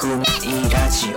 くいラジ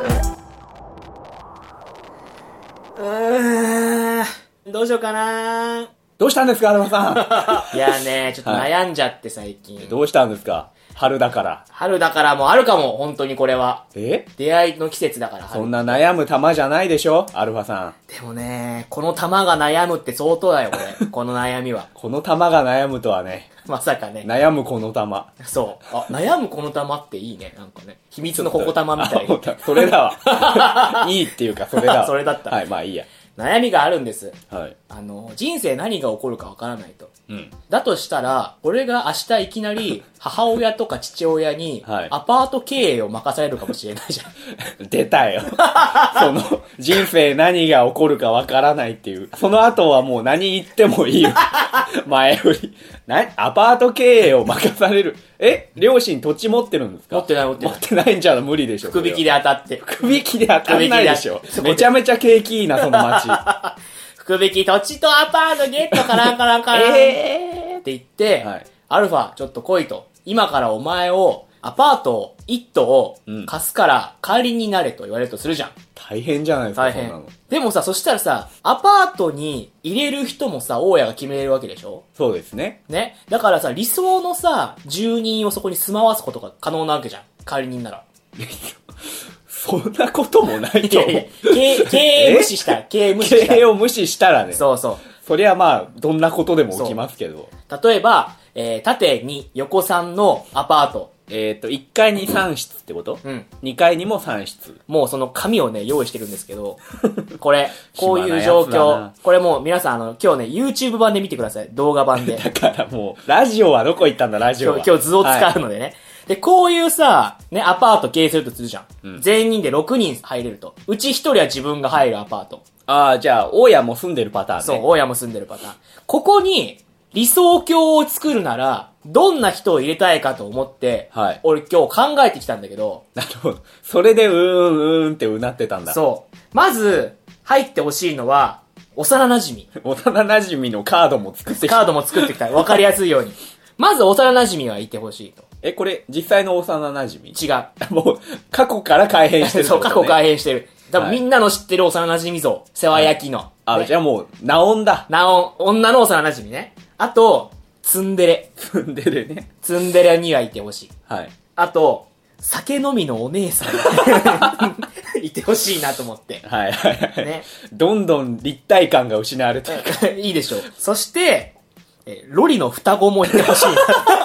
オ。どうしようかな。 どうしたんですか、アルマさいやね、ちょっと悩んじゃって最近。 ん。どうしたんですか、春だから。 春だからもあるかも、本当にこれは。 え出会いの季節だから春。 そんな悩む玉じゃないでしょ、アルファさん。 でもね、この玉が悩むって相当だよ、これ。この悩みは。 この玉が悩むとはね。 まさかね。 悩むこの玉。 そう。あ、悩むこの玉っていいね、なんかね。秘密のここ玉みたいな。 それだわ。いいっていうか、それだわ。 それだったはい、まあいいや。 悩みがあるんです。 はい。 人生何が起こるかわからないと。 うん。 だとしたら、俺が明日いきなり母親とか父親にはいアパート経営を任されるかもしれないじゃん。 出たよ。その、人生何が起こるかわからないっていう。その後はもう何言ってもいいよ。前振り。アパート経営を任される。両親土地持ってるんですか？ 持ってない持ってない持ってないんじゃ無理でしょ。 福引きで当たって。 福引きで当たんないでしょ。 福引きでめちゃめちゃ景気いいな、その街。 福引き土地とアパートゲットカランカランカランって言って、 はいアルファちょっと来いと。今からお前をアパート1棟を貸すから代わりになれと言われるとするじゃん。 大変じゃないですか、 大変そんなの。。 でもさ、そしたらさ、アパートに入れる人もさ、大家が決めれるわけでしょ？ そうですね。 ね。だからさ、理想のさ、住人をそこに住まわすことが可能なわけじゃん。代わり人なら。 そんなこともないと思う。 経営無視したら、経営無視したら。 経営を無視したらね。 そうそう。 そりゃまあ、どんなことでも起きますけど。 例えば、縦に横3のアパート。 1階に3室ってこと？ うん。 2階にも3室。 もうその紙をね、用意してるんですけど、これ、こういう状況暇なやつだな。 これもう皆さん今日ね、YouTube 版で見てください。動画版で。 だからもう、ラジオはどこ行ったんだ、ラジオは。 今日図を使うのでね。で、こういうさ、ね、アパート経営するとするじゃん。 うん全員で6人入れると。うち1人は自分が入るアパート。 ああ、じゃあ、大家も住んでるパターンね。 そう、大家も住んでるパターン。ここに、理想郷を作るなら、どんな人を入れたいかと思って、 はい俺今日考えてきたんだけど、 なるほど。それで、うーんってうなってたんだ。 そう。まず、入ってほしいのは、幼馴染。 幼馴染のカードも作ってきた。 カードも作ってきた。わかりやすいように。まず幼馴染はいてほしいと。 これ、実際の幼馴染違う。 もう、過去から改変してるってそう、 ことね。 過去改変してる。多分はいみんなの知ってる幼馴染像。世話焼きの。 あ、 ねじゃあもう、ナオンだ。 女の幼馴染ね。あと、ツンデレ。 住んでるね。 ツンデレにはいてほしい。 はい。 あと、酒飲みのお姉さん。いてほしいなと思って。 はいはいはい。 ね。 どんどん立体感が失われていく。 いいでしょう。そして、ロリの双子もいてほしい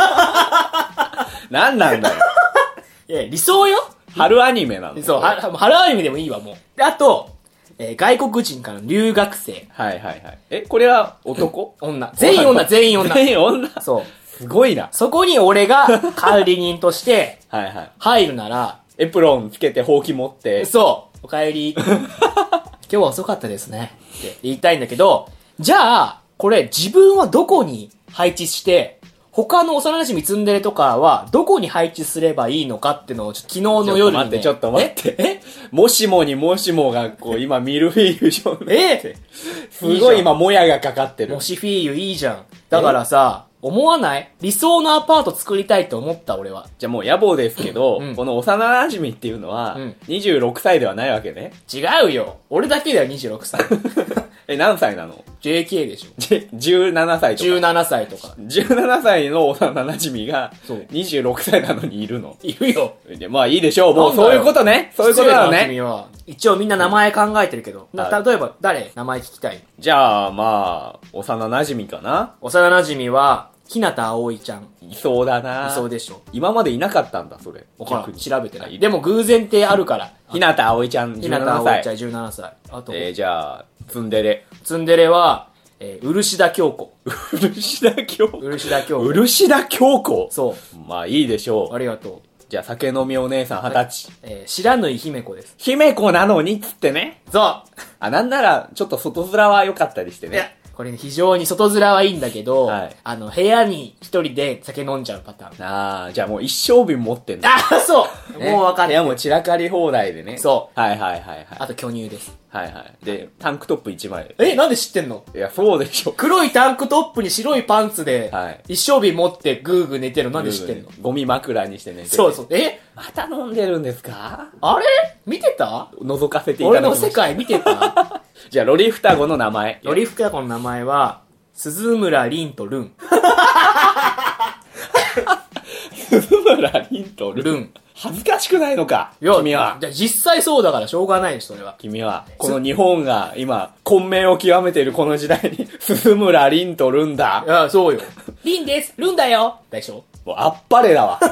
な。 なんなんだよ。 理想よ。 春アニメなの。 そう、春アニメでもいいわ、もう。で、あと、外国人からの留学生。 はいはいはい。これは男？ 女。全員女、全員女。 全員女。 そう。 すごいな。 そこに俺が管理人としてはいはい。 入るなら、 エプロンつけてほうき持って。 そう、お帰り。今日は遅かったですね。って言いたいんだけど、じゃあ、これ自分はどこに配置して、他の幼馴染ツンデレとかはどこに配置すればいいのかっていうのをちょっと昨日の夜に、ね。 ちょっと待って。 えもしもにもしもがこう今ミルフィーユ状えすごい今もやがかかってるモ。シフィーユいいじゃん。だからさ、思わない理想のアパート作りたいと思った俺は。 じゃあもう野暮ですけど、 うんこの幼馴染っていうのはうん 26歳ではないわけね。 違うよ。俺だけだよ、26歳。 何歳なの？ JK でしょ。 17歳とか。 17歳とか。 17歳の幼馴染がそう 26歳なのにいるの。 いるよ。 でまあいいでしょう。もうなんだよそういうことね。そういうことだよね。 君は。一応みんな名前考えてるけど。 はい例えば誰名前聞きたい？ じゃあまあ、幼馴染かな。 幼馴染は、日向葵ちゃん。 いそうだな。 いそうでしょ。 今までいなかったんだ、それ。 わからん。 逆に調べてない。でも偶然ってあるから。 日向葵ちゃん日向 17歳。 葵ちゃん17歳。あと、 じゃあ、ツンデレ。 ツンデレは、漆田京子。 漆田京子。 漆田京子。 漆田京子。 そまあいいでしょう。あう。 りがとじゃあ酒飲みお姉さん20歳。 う。白縫姫子です。 姫子なのにっつってね。 そう。 なんなら、ちょっと外面は良かったりしていやね。、 これね、非常に外面はいいんだけど、 はい部屋に一人で酒飲んじゃうパターン。 ああ、じゃあもう一生瓶持ってんだ。 あ、そうねもう分かってる。 部屋も散らかり放題でね。 そうはいはいはいはい。 あと巨乳です。 はいはい。で、タンクトップ1枚。 なんで知ってんの？ いや、そうでしょ。 黒いタンクトップに白いパンツで、 はい一生瓶持ってグーグー寝てるのなんで知ってんの？ ゴミ枕にしてね。 そうそう。 また飲んでるんですか？ あれ見てた？ 覗かせていた俺のだきました。 世界見てた？ じゃあ、ロリ双子の名前。 ロリフカ子の名前は、鈴村凛とルン。 鈴村凛とルン。 ルン。 恥ずかしくないのか君は。 じゃあ実際そうだからしょうがないでしょ、それは。 君は、この日本が今、混迷を極めているこの時代に、鈴村凛とルンだ。 いや、そうよ。凛です。ルンだよ。でしょ？ もうあっぱれだわ。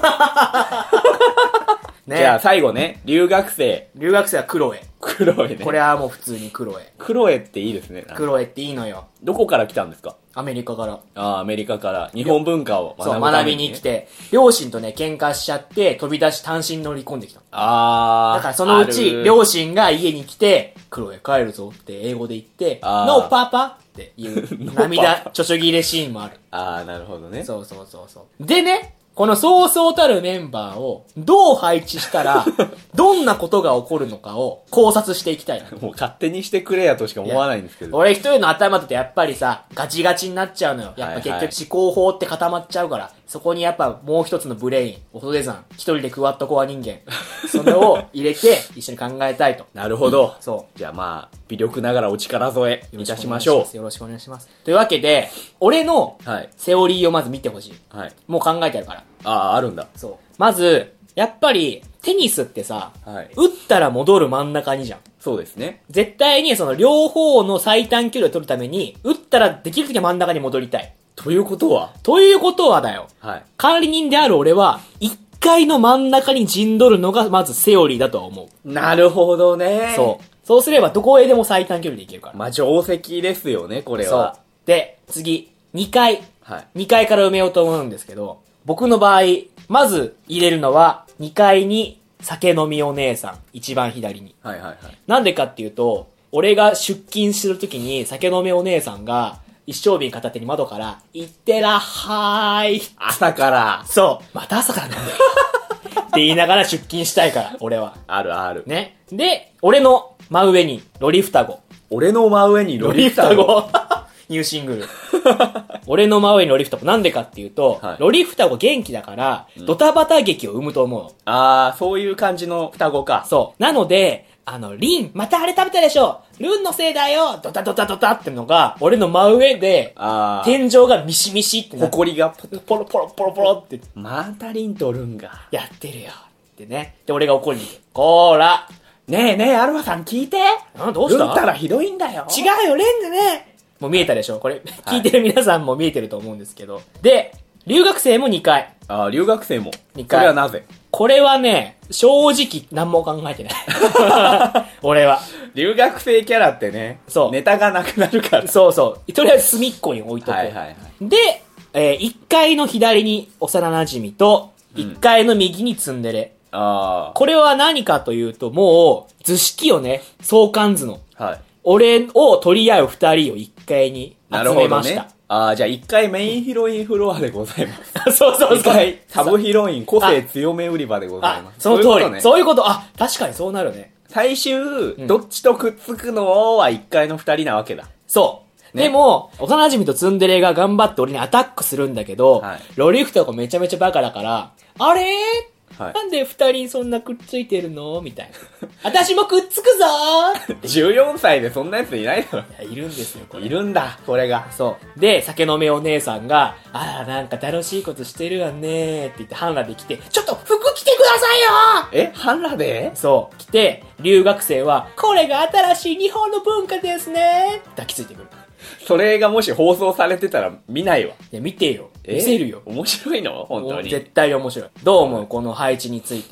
ね。 じゃあ最後ね、留学生。 留学生はクロエ。 クロエね。 これはもう普通にクロエ。 クロエっていいですね。 クロエっていいのよ。 どこから来たんですか？ アメリカから。 ああ、アメリカから日本文化を学ぶそう、 ため学びに来。て、両親とね、喧嘩しちゃって、飛び出し単身乗り込んできた。 ああ。 だからそのうち、 ある両親が家に来て、クロエ帰るぞって英語で言って、 あー No, パパっていう涙、 パパちょちょぎれシーンもある。 ああ、なるほどね。 そうそうそうそう。でね、このそうそうたるメンバーをどう配置したら、どんなことが起こるのかを考察していきたいな。 もう勝手にしてくれやとしか思わないんですけど。 俺一人の頭だとやっぱりさ、ガチガチになっちゃうのよ。やっぱ結局思考法って固まっちゃうから、そこにやっぱもう一つのブレイン、音出山、一人でクワッドコア人間、それを入れて一緒に考えたいと。 なるほど。 そじゃあまあ、微力ながらお力添えう。 いたしましょよろしくお願いします。というわけで、俺のう。はい。 セオリーをまず見てほしい。 はい。 もう考えてあるから。 ああ、あるんだ。 そう。まず、やっぱり、テニスってさ、 はい。 打ったら戻る真ん中にじゃん。 そうですね。 絶対にその両方の最短距離を取るために、打ったらできるだけ真ん中に戻りたい。 ということはということはだよ。 はい。 管理人である俺は、一回の真ん中に陣取るのがまずセオリーだとは思う。 なるほどね。 そう。そうすればどこへでも最短距離でいけるから。 まあ、定石ですよね、これそうは。。 で、次、2階。 はい。 2階から埋めようと思うんですけど、僕の場合、まず入れるのは、2階に酒飲みお姉さん、一番左に。 はいはいはい。 なんでかっていうと、俺が出勤するときに酒飲みお姉さんが、一升瓶片手に窓から、いってらっはーい。 朝から。 そう。また朝からなんだよ。って言いながら出勤したいから、俺は。 あるある。 ね。で、俺の真上に、ロリ双子。 俺の真上にロリ双子。 子。ニューシングル。俺の真上にロリ双子。なんでかっていうと、 はいロリ双子元気だから、ドタバタ劇を生むと思うの。 ああ、そういう感じの双子か。 そう。なので、リン、またあれ食べたでしょルンのせいだよドタドタドタってのが、俺の真上で、 ああ。 天井がミシミシってなって、 埃がポロポロポロポロってまたリンとルンが。 やってるよ。ってね。で、俺が怒りに行く。こーら。 ねえねえ、アルファさん聞いて。 どうしたルンたらひどいんだよ。 違うよ、レンズね。もう見えたでしょこれ、聞いてる皆さんも見えてると思うんですけど。で、留学生も2回。 ああ、留学生も。 二回それはなぜ？ これはね、正直何も考えてない。俺は。 留学生キャラってね、 そうネタがなくなるから。 そうそう。とりあえず隅っこに置いとく。 はいはいはい。 で、1階の左に幼馴染と、1階の右にツンデレ。 あこれは何かというと、もう、図式をね、相関図の、 あ、はい。 俺を取り合う2人を1階にな集るほどねめました。。 ああ、じゃあ一回メインヒロインフロアでございます。 そうそうそう。 一回サブヒロイン個性強め売り場でございあま、す。 その通り。 ういうことね。 そういうこと。あ、確かにそうなるね。 最終、どっちとくっつくのは一回の二人なわけだ。 そう。 ねでも、幼馴染とツンデレが頑張って俺にアタックするんだけど、 はいロリフとかめちゃめちゃバカだから、あれはいなんで二人そんなくっついてるのみたいな。私もくっつくぞー 14歳でそんなやついないだろ。 いや、いるんですよ、これ。 いるんだ、これが。 そう。で、酒飲めお姉さんが、あら、なんか楽しいことしてるわねーって言って、半裸で来て、ちょっと服着てくださいよ半裸でそう。来て、留学生は、これが新しい日本の文化ですね抱きついてくる。 それがもし放送されてたら見ないわ。 いや、見てよ。見せるよ。 面白いの本当に。 絶対面白い。どう思うこの配置について。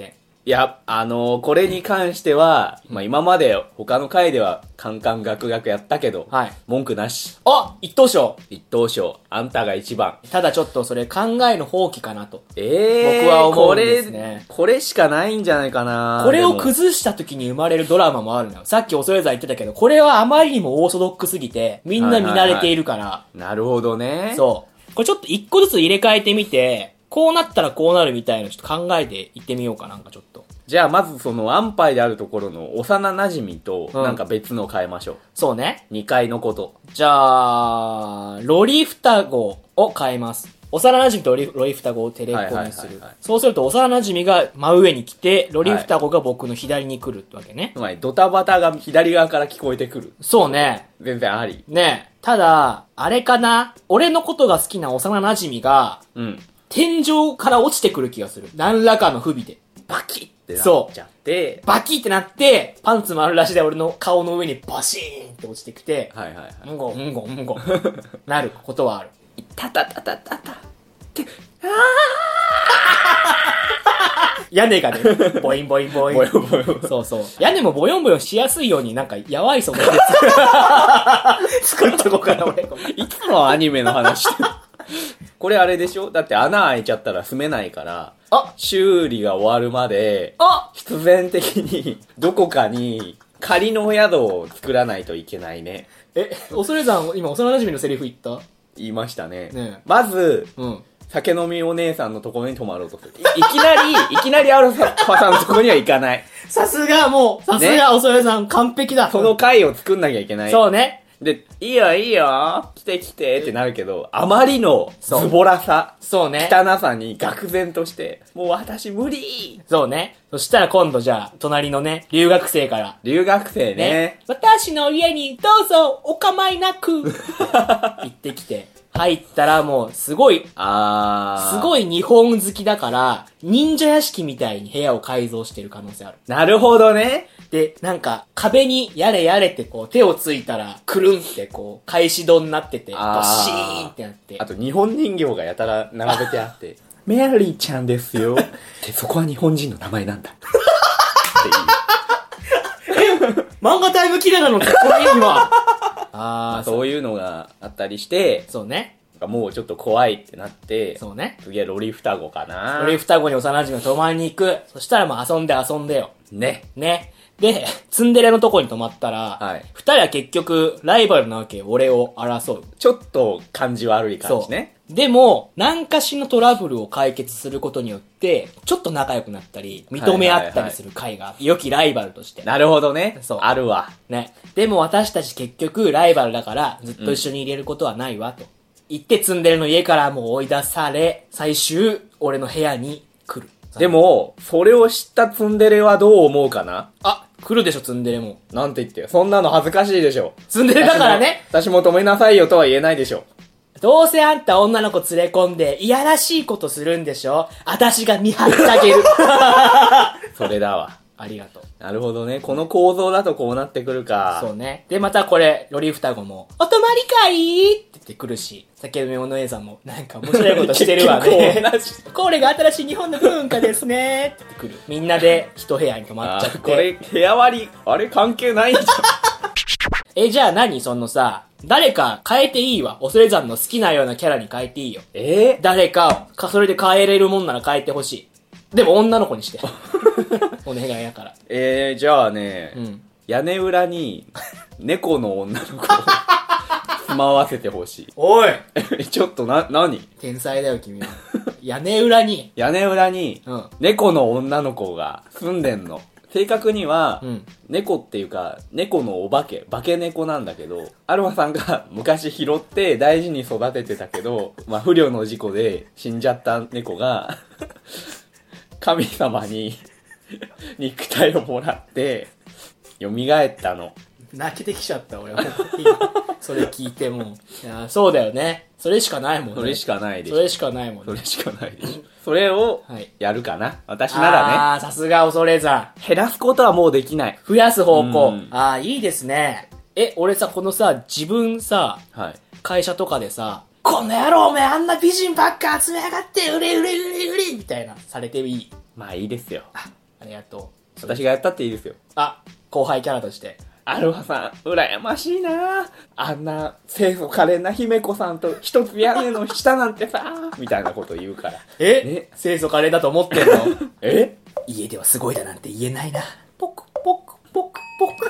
いや、これに関しては、まあ、今まで他の回ではカンカンガクガクやったけど、 はい。 文句なし。 あ、一等賞。 一等賞、あんたが一番。 ただちょっとそれ考えの放棄かなと。僕僕は思うんですねこれしかないんじゃないかな。 これをでも崩した時に生まれるドラマもあるのよ。さっき恐れ山言ってたけど、これはあまりにもオーソドックすぎて、みんな見慣れているから。 なるほどね。 そう。これちょっと一個ずつ入れ替えてみて、こうなったらこうなるみたいなちょっと考えていってみようかなんかちょっと。 じゃあまずその安牌であるところの幼馴染とうんなんか別の変えましょう。 そうね。 二階のこと。 じゃあ、ロリ双子を変えます。幼馴染とロリ双子をテレコにするはいはいはいはい。 そうすると幼馴染が真上に来て、ロリ双子が僕の左に来るってわけね。 つまりドタバタが左側から聞こえてくる。 そうね。 全然あり。 ねえ。ただ、あれかな俺のことが好きな幼馴染が、 うん。 天井から落ちてくる気がする。何らかの不備で。 バキってなっちゃって。 バキってなって、パンツ丸出しで俺の顔の上にバシーンって落ちてきて、 はいはいはい。 うんごうんごうんご、なることはある。 たたたたたた。 屋根がね、ボインボインボイン。 ボヨボヨ。 そうそう。屋根もボヨンボヨンしやすいようになんか、やわいそうなやつ作っとこうかな、俺。 いつのアニメの話してるこれあれでしょだって穴開いちゃったら住めないから、 あ修理が終わるまで、 あ必然的にどこかに仮の宿を作らないといけないね。 恐山、今幼馴染のセリフ言った言いましたね。 ねまず、 うん。 酒飲みお姉さんのところに泊まろうとする。いきなりアルファさんのところには行かない。 さすが、もう、さすが、恐山、完璧だ。 その回を作んなきゃいけない。 そうね。 で、いいよいいよ、来て来てってなるけど、あまりのズボラさ、 そうね。 汚さに愕然として、もう私無理そうね。そしたら今度じゃあ、隣のね、留学生から。 留学生ね。 私の家にどうぞお構いなく行ってきて、入ったらもうすごい、すごい。 い日本好きだから、忍者屋敷みたいに部屋を改造してる可能性ある。 なるほどね。 で、なんか壁にやれやれってこう手をついたら、くるんってこう、返し戸になってて、 あーバシーンってなってあ。と日本人形がやたら並べてあって、メアリーちゃんですよ。で、そこは日本人の名前なんだ。っていう。 漫画タイム綺麗なのかっこいい今。 そういうのがあったりして、 そうね。 もうちょっと怖いってなって、 そうね。 次はロリ双子かな。 ロリ双子に幼馴染が泊まりに行く。そしたらもう遊んで遊んでよ。 ね。 ね。で、ツンデレのとこに泊まったら、 はい二人は結局、ライバルなわけよ。俺を争う。 ちょっと感じ悪い感じね。 でも、何かしのトラブルを解決することによって、ちょっと仲良くなったり、認め合ったりする会が、良きライバルとして。 なるほどね。 そうあるわ。 ね。でも私たち結局ライバルだから、ずっと一緒に入れることはないわ、と。言ってツンデレの家からもう追い出され、最終、俺の部屋に来る。 でも、それを知ったツンデレはどう思うかな？ 来るでしょ、ツンデレも。 なんて言ってよ。そんなの恥ずかしいでしょ。 ツンデレだからね。 私も止めなさいよとは言えないでしょ。 どうせあんた女の子連れ込んで、いやらしいことするんでしょ？私が見張ってあげる。 それだわ。 ありがとう。 なるほどね。この構造だとこうなってくるか。 そうね。で、またこれ、ロリ双子も、お泊まり会って言ってくるし、先ほどのお姉さんも、なんか面白いことしてるわね。 結構同じこれが新しい日本の文化ですね。って言ってくる。みんなで一部屋に泊まっちゃって。 これ、部屋割り、あれ関係ないんじじゃあ何そのさ、誰か変えていいわ。恐山の好きなようなキャラに変えていいよ。 ゃん。 誰かを、それで変えれるもんなら変えてほしい。でも女の子にして。お願いやから。 じゃあね、 うん。 屋根裏に、猫の女の子を住まわせてほしおいい。ちょっと何天才だよ、君は。屋根裏に。 屋根裏に、 うん。 猫の女の子が住んでんの。正確には、 うん。 猫っていうか、猫のお化け、化け猫なんだけど、アルファさんが昔拾って大事に育ててたけど、まあ不慮の事故で死んじゃった猫が、神様に肉体をもらって、蘇ったの。 泣けてきちゃった、俺は。今それ聞いても。いや、そうだよね。それしかないもんね。 それしかないでしょ。 それしかないもんね。 それしかないでしょ。それをはい、 やるかな。私ならね。 ああ、さすが恐山。 減らすことはもうできない。 増やす方向うん。 ああ、いいですね。俺さ、このさ、自分さ、 はい。 会社とかでさ、この野郎おめえあんな美人ばっか集めやがって、売れ売れ売れ売れみたいな、されていい。 まあいいですよ。 あありがとう。 私がやったっていいですよ。 あ、後輩キャラとして。 アルファさん、羨ましいなあんな、清楚可憐な姫子さんと一つ屋根の下なんてさみたいなこと言うから。 清楚可憐だと思ってんのえ家ではすごいだなんて言えないな。ポクポクポクポク。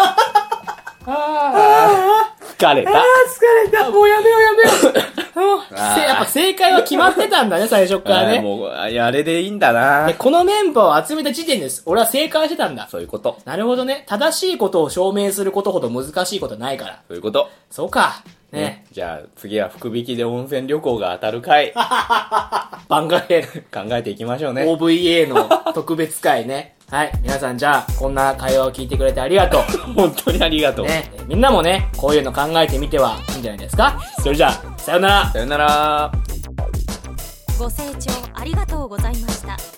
疲れた。 疲れた。もうやめようやめよう。やっぱ正解は決まってたんだね、最初からね。 もう、あれでいいんだなでこのメンバーを集めた時点です。俺は正解してたんだ。 そういうこと。 なるほどね。正しいことを証明することほど難しいことないから。 そういうこと。 そうか。ね。 じゃあ、次は福引きで温泉旅行が当たる回。 番外編。 考えていきましょうね。 OVA の特別回ね。はい。皆さんじゃあ、こんな会話を聞いてくれてありがとう。 本当にありがとう。 ね。みんなもね、こういうの考えてみてはいいんじゃないですか。それじゃあ、さよなら。 さよなら。 ご清聴ありがとうございました。